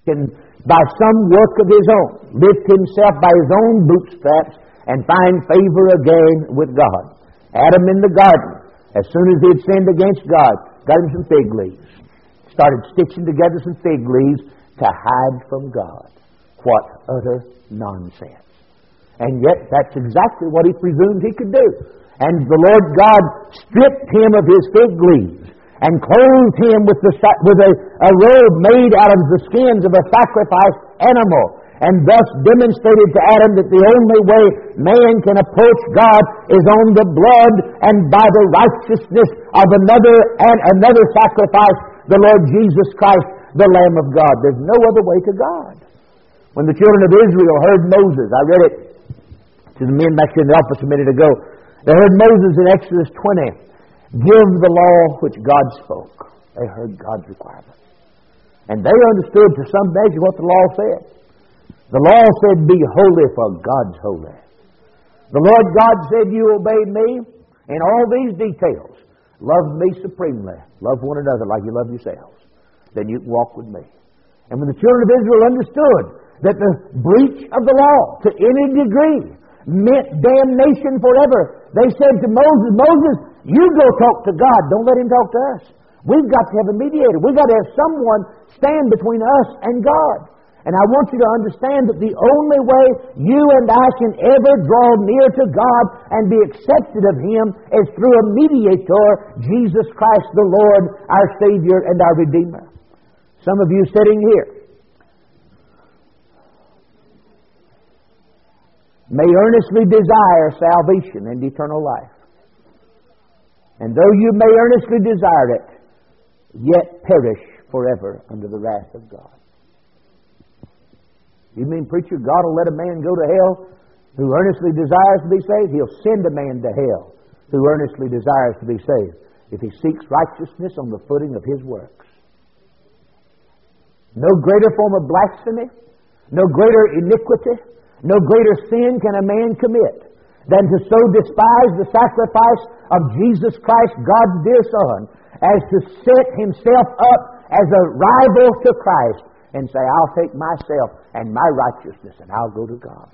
can, by some work of his own, lift himself by his own bootstraps and find favor again with God. Adam in the garden, as soon as he had sinned against God, got him some fig leaves. Started stitching together some fig leaves to hide from God. What utter nonsense. And yet, that's exactly what he presumed he could do. And the Lord God stripped him of his fig leaves and clothed him with a robe made out of the skins of a sacrificed animal, and thus demonstrated to Adam that the only way man can approach God is on the blood and by the righteousness of another sacrifice, the Lord Jesus Christ, the Lamb of God. There's no other way to God. When the children of Israel heard Moses, I read it to the men back here in the office a minute ago, they heard Moses in Exodus 20 give the law which God spoke. They heard God's requirements. And they understood to some measure what the law said. The law said, be holy for God's holy. The Lord God said, you obeyed me in all these details. Love me supremely. Love one another like you love yourselves. Then you can walk with me. And when the children of Israel understood that the breach of the law to any degree meant damnation forever, they said to Moses, Moses, you go talk to God. Don't let him talk to us. We've got to have a mediator. We've got to have someone stand between us and God. And I want you to understand that the only way you and I can ever draw near to God and be accepted of Him is through a mediator, Jesus Christ the Lord, our Savior and our Redeemer. Some of you sitting here may earnestly desire salvation and eternal life. And though you may earnestly desire it, yet perish forever under the wrath of God. You mean, preacher, God will let a man go to hell who earnestly desires to be saved? He'll send a man to hell who earnestly desires to be saved if he seeks righteousness on the footing of his works. No greater form of blasphemy, no greater iniquity, no greater sin can a man commit than to so despise the sacrifice of Jesus Christ, God's dear Son, as to set himself up as a rival to Christ and say, I'll take myself and my righteousness and I'll go to God.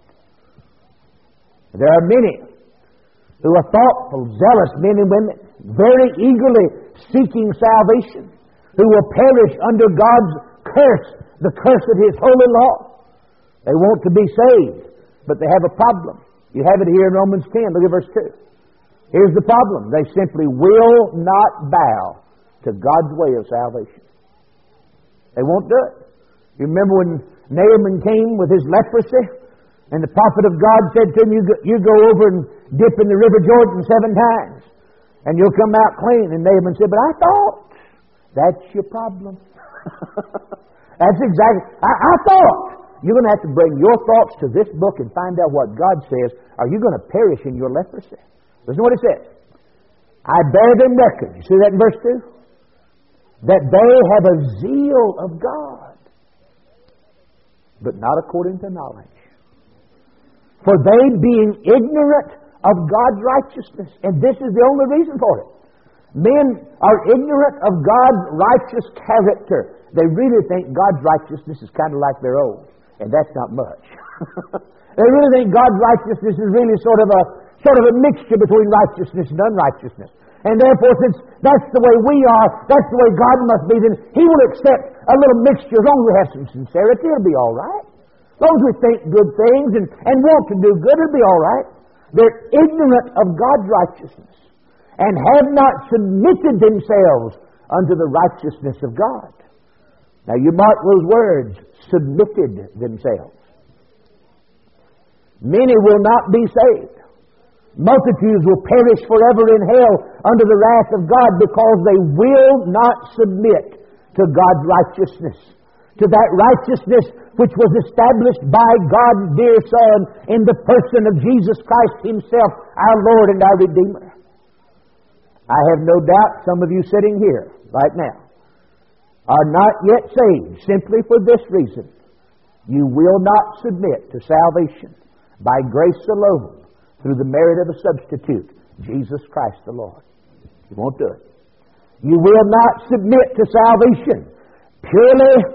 There are many who are thoughtful, zealous men and women, very eagerly seeking salvation, who will perish under God's curse, the curse of His holy law. They want to be saved, but they have a problem. You have it here in Romans 10. Look at verse 2. Here's the problem. They simply will not bow to God's way of salvation. They won't do it. You remember when Naaman came with his leprosy, and the prophet of God said to him, you go over and dip in the river Jordan 7 times, and you'll come out clean. And Naaman said, but I thought. That's your problem. That's exactly. I thought. You're going to have to bring your thoughts to this book and find out what God says. Are you going to perish in your leprosy? Listen to what it says. I bear them record. You see that in verse 2? That they have a zeal of God, but not according to knowledge. For they being ignorant of God's righteousness. And this is the only reason for it. Men are ignorant of God's righteous character. They really think God's righteousness is kind of like their own. And that's not much. They really think God's righteousness is really sort of a mixture between righteousness and unrighteousness. And therefore, since that's the way we are, that's the way God must be, then He will accept a little mixture. As long as we have some sincerity, it'll be all right. As long as we think good things and want to do good, it'll be all right. They're ignorant of God's righteousness and have not submitted themselves unto the righteousness of God. Now you mark those words, submitted themselves. Many will not be saved. Multitudes will perish forever in hell under the wrath of God because they will not submit to God's righteousness, to that righteousness which was established by God's dear Son in the person of Jesus Christ Himself, our Lord and our Redeemer. I have no doubt some of you sitting here right now are not yet saved simply for this reason. You will not submit to salvation by grace alone through the merit of a substitute, Jesus Christ the Lord. You won't do it. You will not submit to salvation purely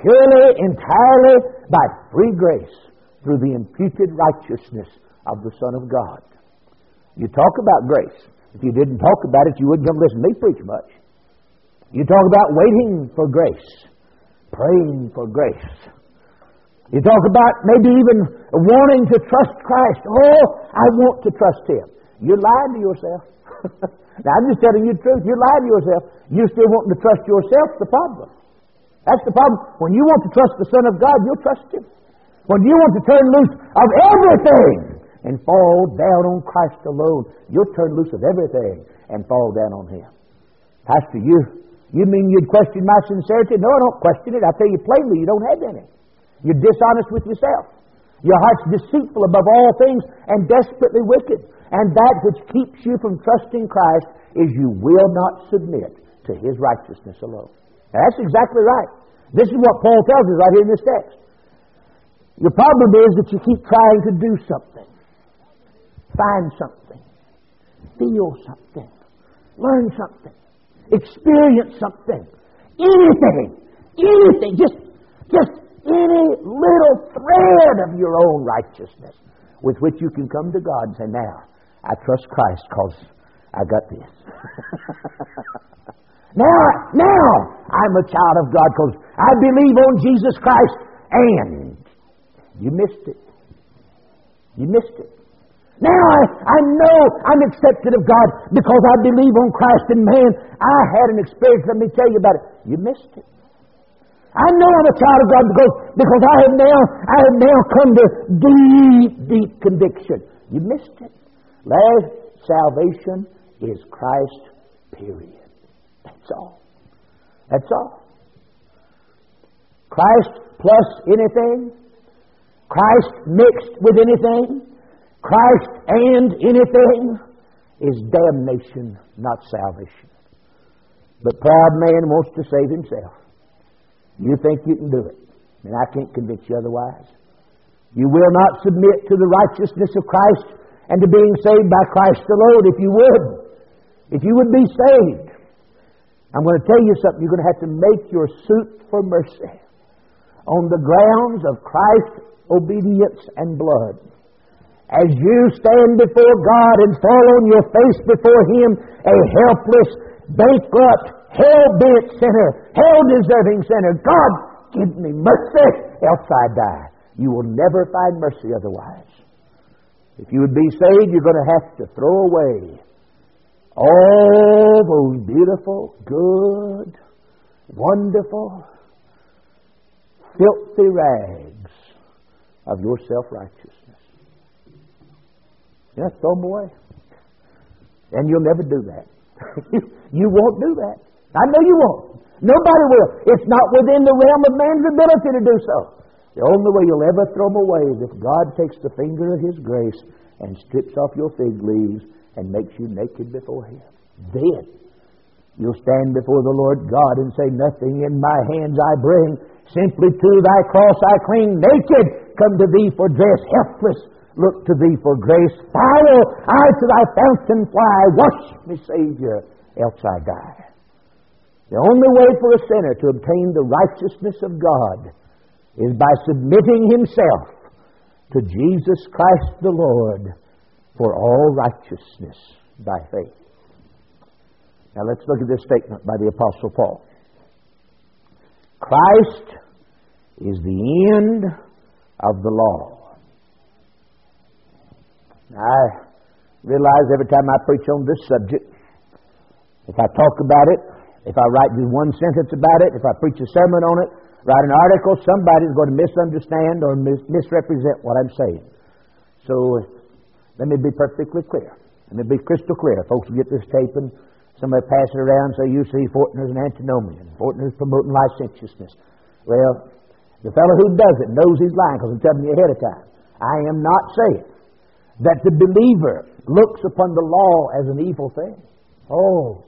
purely, entirely by free grace through the imputed righteousness of the Son of God. You talk about grace. If you didn't talk about it, you wouldn't come listen to me preach much. You talk about waiting for grace, praying for grace. You talk about maybe even wanting to trust Christ. Oh, I want to trust Him. You're lying to yourself. Now, I'm just telling you the truth. You're lying to yourself. You're still wanting to trust yourself. The problem. That's the problem. When you want to trust the Son of God, you'll trust Him. When you want to turn loose of everything and fall down on Christ alone, you'll turn loose of everything and fall down on Him. Pastor, you mean you'd question my sincerity? No, I don't question it. I tell you plainly, you don't have any. You're dishonest with yourself. Your heart's deceitful above all things and desperately wicked. And that which keeps you from trusting Christ is you will not submit to His righteousness alone. Now, that's exactly right. This is what Paul tells us right here in this text. The problem is that you keep trying to do something, find something, feel something, learn something, experience something, anything, just any little thread of your own righteousness with which you can come to God and say, now, I trust Christ because I got this. Now, I'm a child of God because I believe on Jesus Christ, and you missed it. You missed it. Now I know I'm accepted of God because I believe on Christ, and man, I had an experience. Let me tell you about it. You missed it. I know I'm a child of God because I have now come to deep conviction. You missed it. Last, salvation is Christ, period. That's all. That's all. Christ plus anything, Christ mixed with anything, Christ and anything is damnation, not salvation. But proud man wants to save himself. You think you can do it, and I can't convince you otherwise. You will not submit to the righteousness of Christ and to being saved by Christ alone. If you would be saved, I'm going to tell you something. You're going to have to make your suit for mercy on the grounds of Christ's obedience and blood. As you stand before God and fall on your face before Him, a helpless, bankrupt, hell-bent sinner, hell-deserving sinner, God, give me mercy, else I die. You will never find mercy otherwise. If you would be saved, you're going to have to throw away all those beautiful, good, wonderful, filthy rags of your self-righteousness. Just throw them away. And you'll never do that. You won't do that. I know you won't. Nobody will. It's not within the realm of man's ability to do so. The only way you'll ever throw them away is if God takes the finger of His grace and strips off your fig leaves and makes you naked before Him. Then you'll stand before the Lord God and say, nothing in my hands I bring, simply to Thy cross I cling. Naked, come to Thee for dress. Helpless, look to Thee for grace. Foul, I to Thy fountain fly. Wash me, Savior, else I die. The only way for a sinner to obtain the righteousness of God is by submitting himself to Jesus Christ the Lord for all righteousness by faith. Now let's look at this statement by the Apostle Paul. Christ is the end of the law. I realize every time I preach on this subject, if I talk about it, if I write just one sentence about it, if I preach a sermon on it, write an article, somebody's going to misunderstand or misrepresent what I'm saying. So let me be perfectly clear. Let me be crystal clear. Folks will get this tape and somebody pass it around and say, you see, Fortner's an antinomian. Fortner's promoting licentiousness. Well, the fellow who does it knows he's lying because I'm telling you ahead of time. I am not saying that the believer looks upon the law as an evil thing. Oh,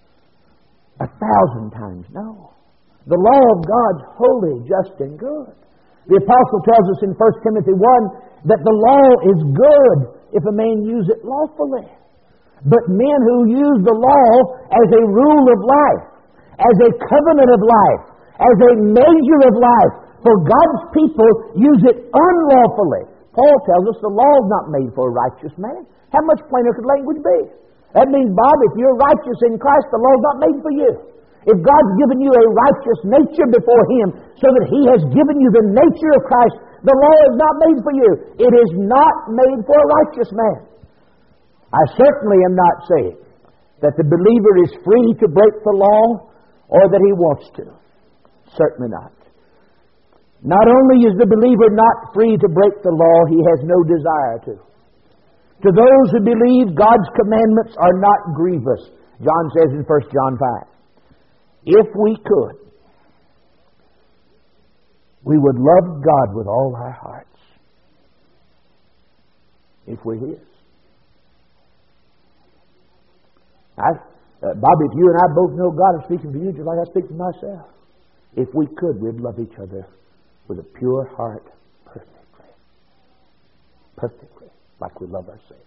1,000 times no. The law of God's holy, just, and good. The Apostle tells us in 1 Timothy 1 that the law is good if a man use it lawfully. But men who use the law as a rule of life, as a covenant of life, as a measure of life. For God's people use it unlawfully. Paul tells us the law is not made for a righteous man. How much plainer could language be? That means, Bob, if you're righteous in Christ, the law is not made for you. If God's given you a righteous nature before Him, so that He has given you the nature of Christ, the law is not made for you. It is not made for a righteous man. I certainly am not saying that the believer is free to break the law or that he wants to. Certainly not. Not only is the believer not free to break the law, he has no desire to. To those who believe God's commandments are not grievous, John says in 1 John 5. If we could, we would love God with all our hearts. If we're His. Bobby, if you and I both know God is speaking for you just like I speak for myself. If we could, we'd love each other with a pure heart perfectly. Perfectly, like we love ourselves.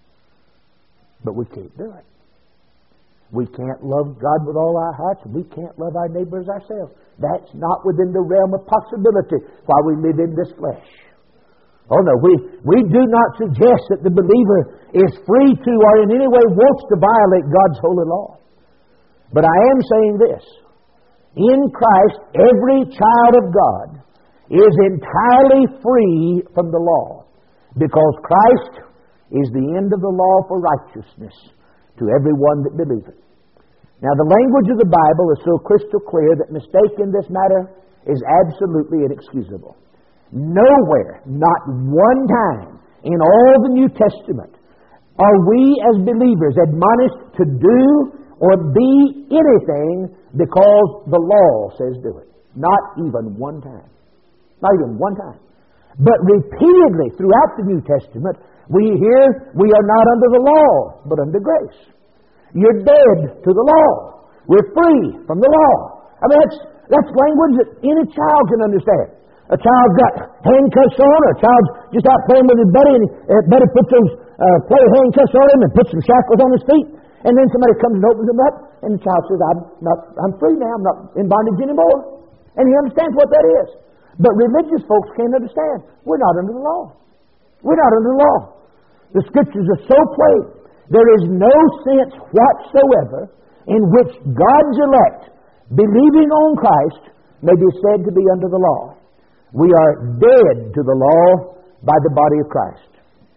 But we can't do it. We can't love God with all our hearts, and we can't love our neighbors ourselves. That's not within the realm of possibility while we live in this flesh. Oh no, we do not suggest that the believer is free to or in any way wants to violate God's holy law. But I am saying this. In Christ, every child of God is entirely free from the law, because Christ is the end of the law for righteousness to everyone that believeth. Now, the language of the Bible is so crystal clear that mistake in this matter is absolutely inexcusable. Nowhere, not one time in all the New Testament are we as believers admonished to do or be anything because the law says do it. Not even one time. Not even one time. But repeatedly throughout the New Testament, we hear we are not under the law, but under grace. You're dead to the law. We're free from the law. I mean, that's language that any child can understand. A child got handcuffs on, or a child's just out playing with his buddy, and buddy puts those player handcuffs on him and puts some shackles on his feet, and then somebody comes and opens them up, and the child says, I'm free now, I'm not in bondage anymore. And he understands what that is. But religious folks can't understand. We're not under the law. We're not under the law. The Scriptures are so plain. There is no sense whatsoever in which God's elect, believing on Christ, may be said to be under the law. We are dead to the law by the body of Christ.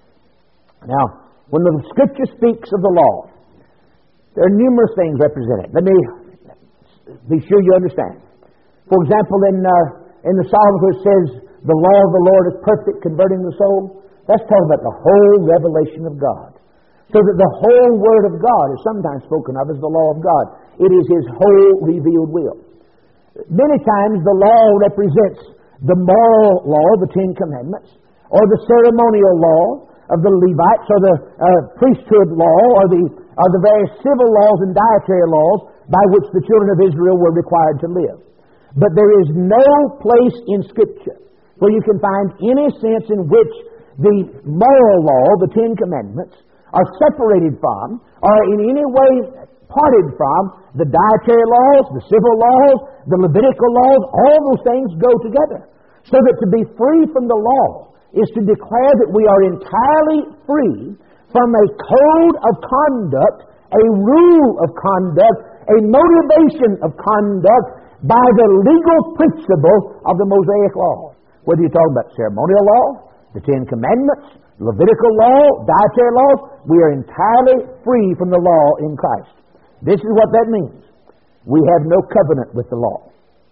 Now, when the Scripture speaks of the law, there are numerous things represented. Let me be sure you understand. For example, in the Psalms where it says, the law of the Lord is perfect, converting the soul, that's talking about the whole revelation of God. So that the whole Word of God is sometimes spoken of as the law of God. It is His whole revealed will. Many times the law represents the moral law, the Ten Commandments, or the ceremonial law of the Levites, or the priesthood law, or the various civil laws and dietary laws by which the children of Israel were required to live. But there is no place in Scripture where you can find any sense in which the moral law, the Ten Commandments, are separated from, or in any way parted from, the dietary laws, the civil laws, the Levitical laws. All those things go together. So that to be free from the law is to declare that we are entirely free from a code of conduct, a rule of conduct, a motivation of conduct by the legal principle of the Mosaic law. Whether you're talking about ceremonial law, the Ten Commandments, Levitical law, dietary laws, we are entirely free from the law in Christ. This is what that means. We have no covenant with the law.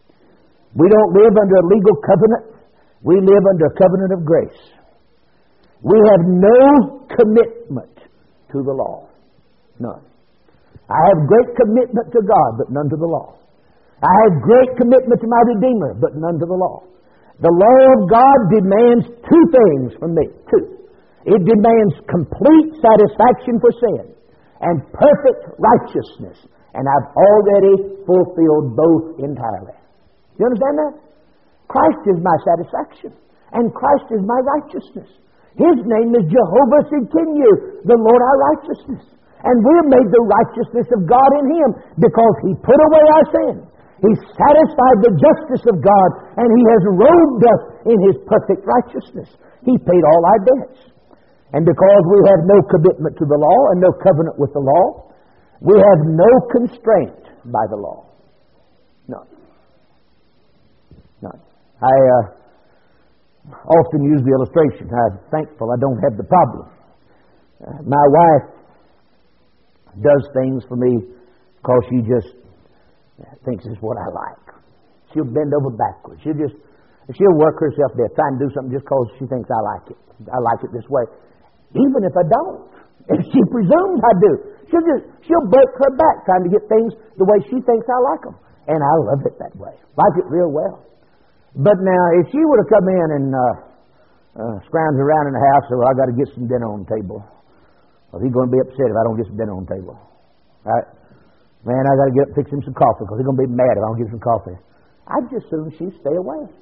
We don't live under a legal covenant. We live under a covenant of grace. We have no commitment to the law. None. I have great commitment to God, but none to the law. I have great commitment to my Redeemer, but none to the law. The law of God demands two things from me. Two. It demands complete satisfaction for sin and perfect righteousness. And I've already fulfilled both entirely. You understand that? Christ is my satisfaction, and Christ is my righteousness. His name is Jehovah Sidkenu, the Lord our righteousness. And we're made the righteousness of God in Him because He put away our sin. He's satisfied the justice of God, and He has robed us in His perfect righteousness. He paid all our debts. And because we have no commitment to the law and no covenant with the law, we have no constraint by the law. None. None. I often use the illustration. I'm thankful I don't have the problem. My wife does things for me because she just thinks it's what I like. She'll bend over backwards. She'll work herself there, trying to do something just because she thinks I like it. I like it this way. Even if I don't, if she presumes I do, she'll break her back trying to get things the way she thinks I like them. And I love it that way. Like it real well. But now, if she were to come in and scrounge around in the house, so I got to get some dinner on the table. Well, he's going to be upset if I don't get some dinner on the table. Right? Man, I got to get up and fix him some coffee because he's going to be mad if I don't get some coffee. I'd just soon she stay away.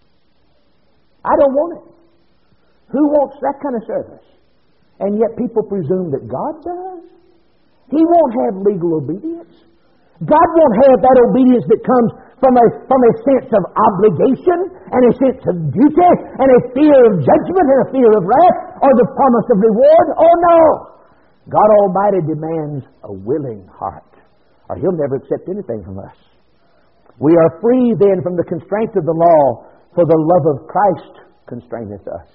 I don't want it. Who wants that kind of service? And yet people presume that God does. He won't have legal obedience. God won't have that obedience that comes from a sense of obligation and a sense of duty and a fear of judgment and a fear of wrath or the promise of reward. Oh no! God Almighty demands a willing heart, or He'll never accept anything from us. We are free then from the constraint of the law, for the love of Christ constraineth us.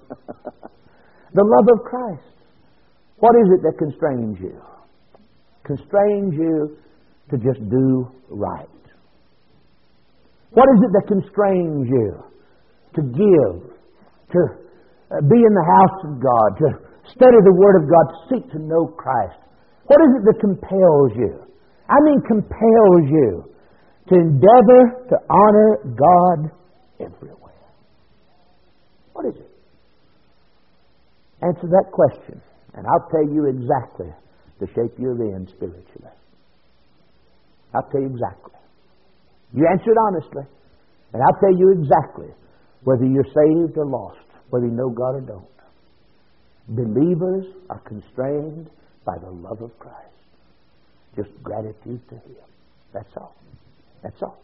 The love of Christ. What is it that constrains you? Constrains you to just do right. What is it that constrains you to give, to be in the house of God, to study the Word of God, to seek to know Christ? What is it that compels you? I mean compels you to endeavor to honor God everywhere. What is it? Answer that question, and I'll tell you exactly the shape you're in spiritually. I'll tell you exactly. You answer it honestly, and I'll tell you exactly whether you're saved or lost, whether you know God or don't. Believers are constrained by the love of Christ. Just gratitude to Him. That's all. That's all.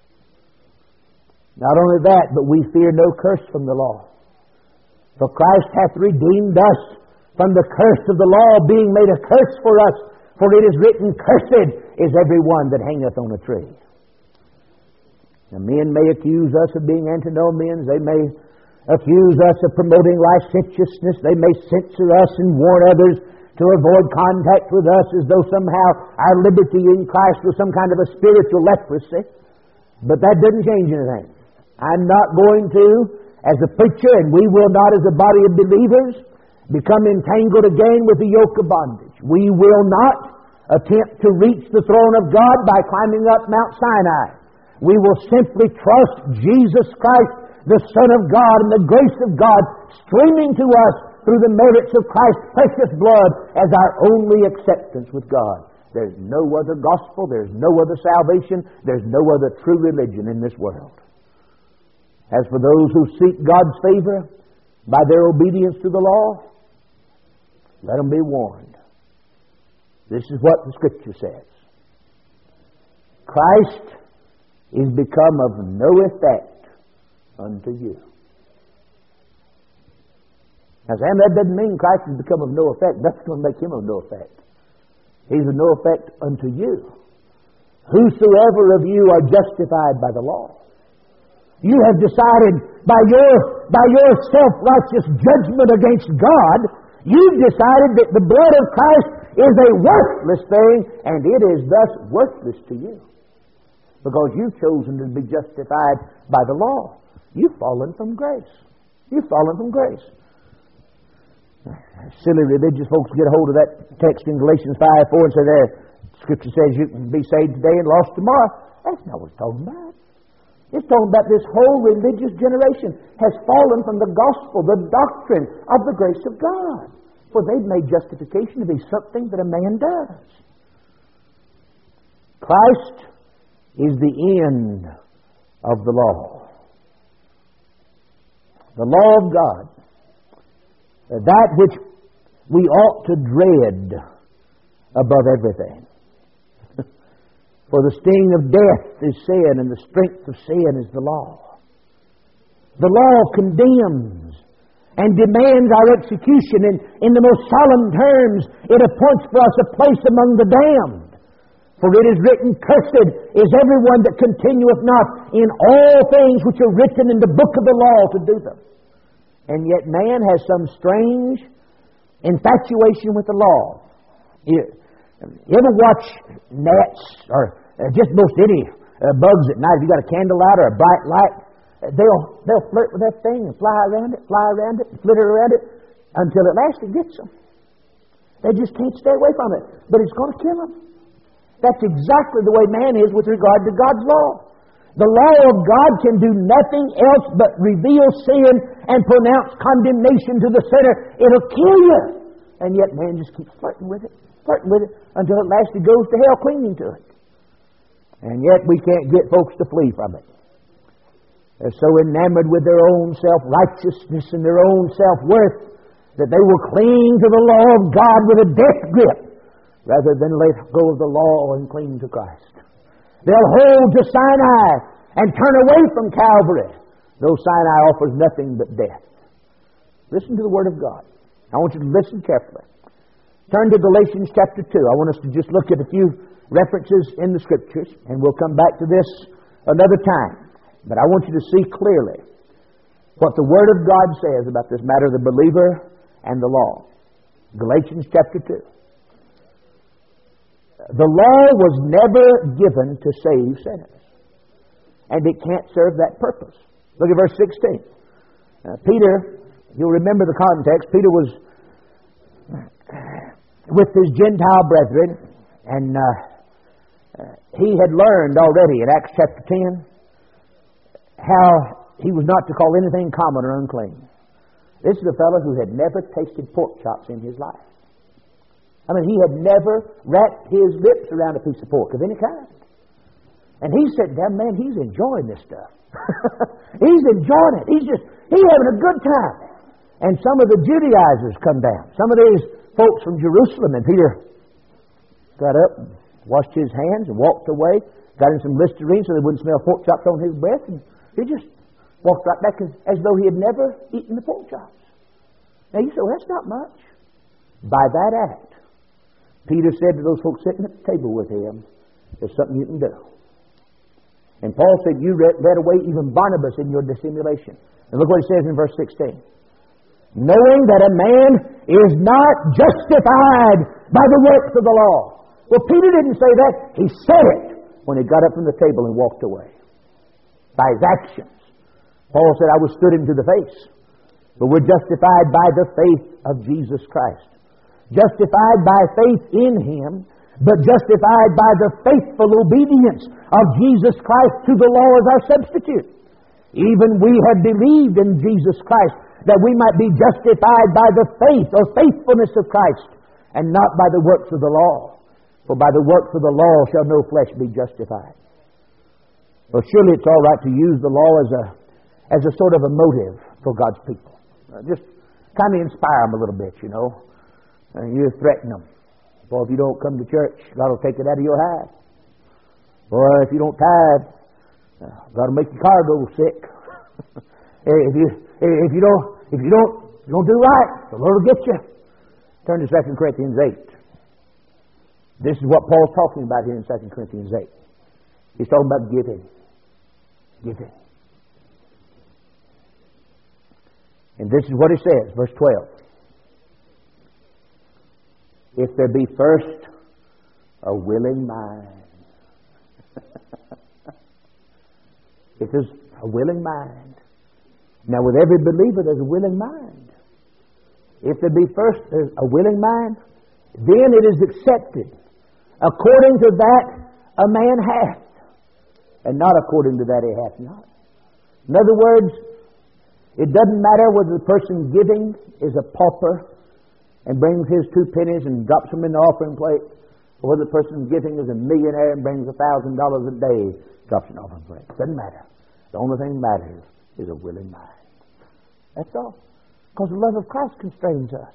Not only that, but we fear no curse from the law. For Christ hath redeemed us from the curse of the law, being made a curse for us. For it is written, Cursed is every one that hangeth on a tree. Now, men may accuse us of being antinomians. They may accuse us of promoting licentiousness. They may censure us and warn others to avoid contact with us as though somehow our liberty in Christ was some kind of a spiritual leprosy. But that doesn't change anything. I'm not going to, as a preacher, and we will not as a body of believers, become entangled again with the yoke of bondage. We will not attempt to reach the throne of God by climbing up Mount Sinai. We will simply trust Jesus Christ, the Son of God, and the grace of God streaming to us through the merits of Christ's precious blood as our only acceptance with God. There's no other gospel, there's no other salvation, there's no other true religion in this world. As for those who seek God's favor by their obedience to the law, let them be warned. This is what the Scripture says. Christ is become of no effect unto you. Now, Sam, that doesn't mean Christ has become of no effect. That's going to make Him of no effect. He's of no effect unto you. Whosoever of you are justified by the law. You have decided by your self-righteous judgment against God, you've decided that the blood of Christ is a worthless thing, and it is thus worthless to you. Because you've chosen to be justified by the law. You've fallen from grace. You've fallen from grace. Silly religious folks get a hold of that text in Galatians 5:4 and say, there, Scripture says you can be saved today and lost tomorrow. That's not what it's talking about. It's talking about this whole religious generation has fallen from the gospel, the doctrine of the grace of God. For they've made justification to be something that a man does. Christ is the end of the law. The law of God. That which we ought to dread above everything. For the sting of death is sin, and the strength of sin is the law. The law condemns and demands our execution, and in the most solemn terms it appoints for us a place among the damned. For it is written, Cursed is everyone that continueth not in all things which are written in the book of the law to do them. And yet man has some strange infatuation with the law. You ever watch gnats or just most any bugs at night? If you got a candle light or a bright light, they'll flirt with that thing and fly around it, and flitter around it until at last it gets them. They just can't stay away from it, but it's going to kill them. That's exactly the way man is with regard to God's law. The law of God can do nothing else but reveal sin and pronounce condemnation to the sinner. It'll kill you. And yet man just keeps flirting with it until at last he goes to hell clinging to it. And yet we can't get folks to flee from it. They're so enamored with their own self-righteousness and their own self-worth that they will cling to the law of God with a death grip rather than let go of the law and cling to Christ. They'll hold to Sinai and turn away from Calvary, though Sinai offers nothing but death. Listen to the Word of God. I want you to listen carefully. Turn to Galatians chapter 2. I want us to just look at a few references in the Scriptures, and we'll come back to this another time. But I want you to see clearly what the Word of God says about this matter of the believer and the law. Galatians chapter 2. The law was never given to save sinners, and it can't serve that purpose. Look at verse 16. Peter, you'll remember the context, Peter was with his Gentile brethren, and he had learned already in Acts chapter 10 how he was not to call anything common or unclean. This is a fellow who had never tasted pork chops in his life. I mean, he had never wrapped his lips around a piece of pork of any kind. And he's sitting down, man, he's enjoying this stuff. He's enjoying it. He's having a good time. And some of the Judaizers come down. Some of these folks from Jerusalem, and Peter got up and washed his hands and walked away, got in some Listerine so they wouldn't smell pork chops on his breath, and he just walked right back as though he had never eaten the pork chops. Now you say, well, that's not much. By that act, Peter said to those folks sitting at the table with him, there's something you can do. And Paul said, you led away even Barnabas in your dissimulation. And look what he says in verse 16. Knowing that a man is not justified by the works of the law. Well, Peter didn't say that. He said it when he got up from the table and walked away. By his actions. Paul said, I was stood him to the face. But we're justified by the faith of Jesus Christ. Justified by faith in Him, but justified by the faithful obedience of Jesus Christ to the law as our substitute. Even we have believed in Jesus Christ, that we might be justified by the faith or faithfulness of Christ, and not by the works of the law. For by the works of the law shall no flesh be justified. Well, surely it's all right to use the law as a sort of a motive for God's people. Just kind of inspire them a little bit, you know. You threaten them. Boy, if you don't come to church, God will take it out of your house. Boy, if you don't tithe, God will make your car go sick. if you don't do right, the Lord will get you. Turn to 2 Corinthians 8. This is what Paul's talking about here in 2 Corinthians 8. He's talking about giving. Giving. And this is what he says, verse 12. If there be first a willing mind. If there's a willing mind. Now with every believer there's a willing mind. If there be first a willing mind, then it is accepted according to that a man hath, and not according to that he hath not. In other words, it doesn't matter whether the person giving is a pauper and brings his 2 pennies and drops them in the offering plate, or whether the person giving is a millionaire and brings $1,000 a day, drops in the offering plate. It doesn't matter. The only thing that matters is a willing mind. That's all. Because the love of Christ constrains us.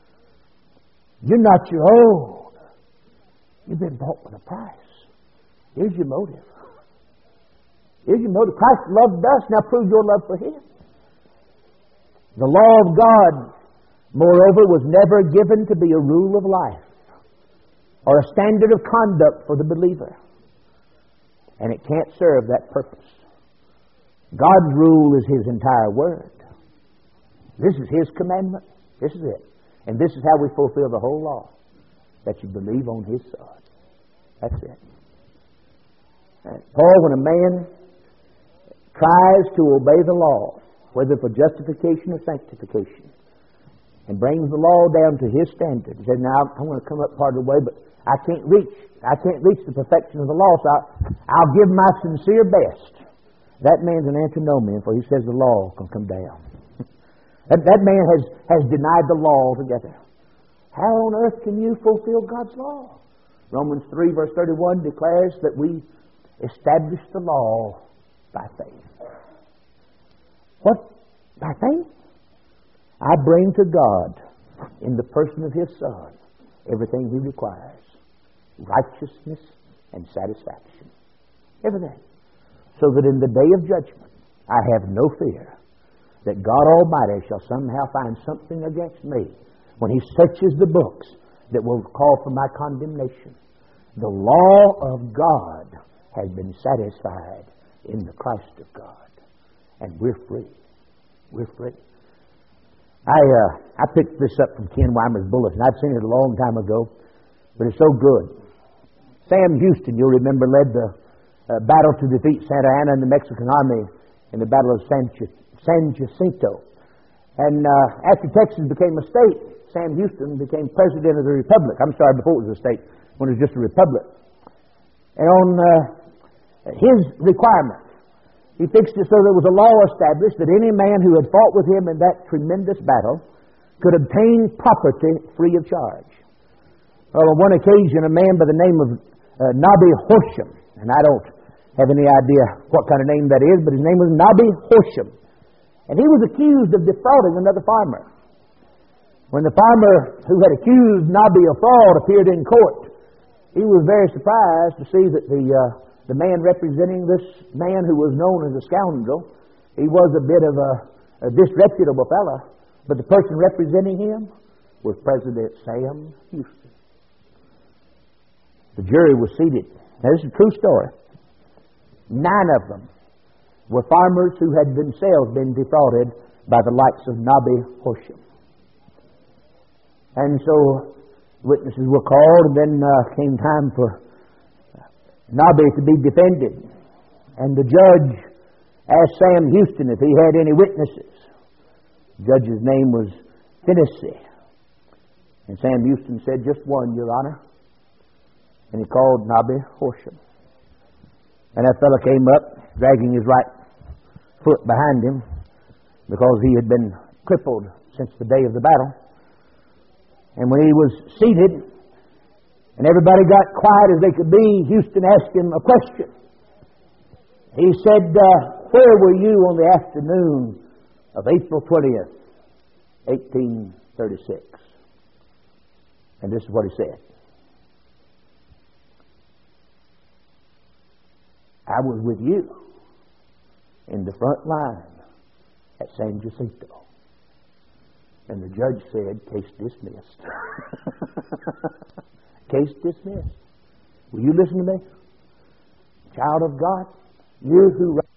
You're not your own. You've been bought with a price. Here's your motive. Here's your motive. Christ loved us. Now prove your love for Him. The law of God, moreover, was never given to be a rule of life or a standard of conduct for the believer. And it can't serve that purpose. God's rule is His entire Word. This is His commandment. This is it. And this is how we fulfill the whole law. That you believe on His Son. That's it. Paul, when a man tries to obey the law, whether for justification or sanctification, and brings the law down to his standard, he said, now I'm going to come up part of the way, but I can't reach the perfection of the law, so I'll give my sincere best. That man's an antinomian, for he says the law can come down. That man has denied the law altogether. How on earth can you fulfill God's law? Romans 3 verse 31 declares that we establish the law by faith. What? By faith? I bring to God, in the person of His Son, everything He requires. Righteousness and satisfaction. Everything. So that in the day of judgment, I have no fear that God Almighty shall somehow find something against me when He searches the books that will call for my condemnation. The law of God has been satisfied in the Christ of God. And we're free. We're free. I picked this up from Ken Weimer's bulletin. I'd seen it a long time ago, but it's so good. Sam Houston, you'll remember, led the battle to defeat Santa Anna and the Mexican army in the Battle of San Jacinto. And after Texas became a state, Sam Houston became president of the republic. I'm sorry, before it was a state, when it was just a republic. And on his requirement, he fixed it so there was a law established that any man who had fought with him in that tremendous battle could obtain property free of charge. Well, on one occasion, a man by the name of Nabi Horsham, and I don't have any idea what kind of name that is, but his name was Nabi Horsham. And he was accused of defrauding another farmer. When the farmer who had accused Nabi of fraud appeared in court, he was very surprised to see that the man representing this man who was known as a scoundrel, he was a bit of a disreputable fellow, but the person representing him was President Sam Houston. The jury was seated. Now, this is a true story. 9 of them were farmers who had themselves been defrauded by the likes of Nabi Horsham. And so witnesses were called, and then came time for Nabi to be defended. And the judge asked Sam Houston if he had any witnesses. The judge's name was Tennessee. And Sam Houston said, just one, Your Honor. And he called Nabi Horsham. And that fellow came up, dragging his right foot behind him, because he had been crippled since the day of the battle. And when he was seated, and everybody got quiet as they could be, Houston asked him a question. He said, where were you on the afternoon of April 20th, 1836? And this is what he said. I was with you in the front line at San Jacinto. And the judge said, case dismissed. Case dismissed. Will you listen to me? Child of God, you who